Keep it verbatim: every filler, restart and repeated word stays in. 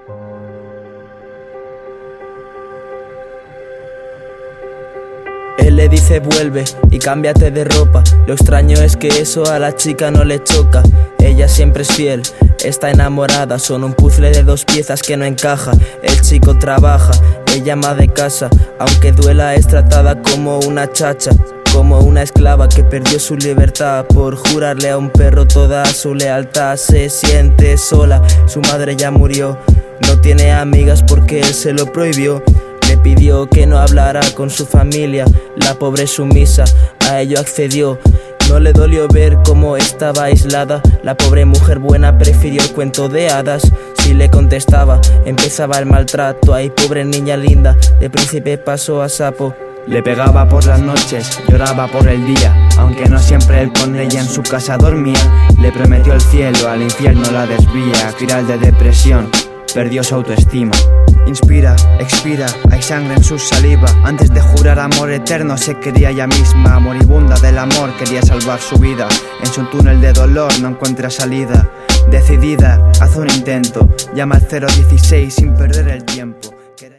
Él le dice vuelve y cámbiate de ropa. Lo extraño es que eso a la chica no le choca. Ella siempre es fiel, está enamorada. Son un puzzle de dos piezas que no encaja. El chico trabaja, ella ama de casa. Aunque duela es tratada como una chacha, como una esclava que perdió su libertad por jurarle a un perro toda su lealtad. Se siente sola, su madre ya murió. No tiene amigas porque él se lo prohibió. Le pidió que no hablara con su familia. La pobre sumisa a ello accedió. No le dolió ver cómo estaba aislada. La pobre mujer buena prefirió el cuento de hadas. Si le contestaba, empezaba el maltrato. Ay, pobre niña linda, de príncipe pasó a sapo. Le pegaba por las noches, lloraba por el día. Aunque no siempre él con ella en su casa dormía. Le prometió el cielo, al infierno la desvía. Crial de depresión, perdió su autoestima. Inspira, expira, hay sangre en su saliva. Antes de jurar amor eterno se quería ella misma. Moribunda del amor quería salvar su vida. En su túnel de dolor no encuentra salida. Decidida, hace un intento. Llama al cero dieciséis sin perder el tiempo.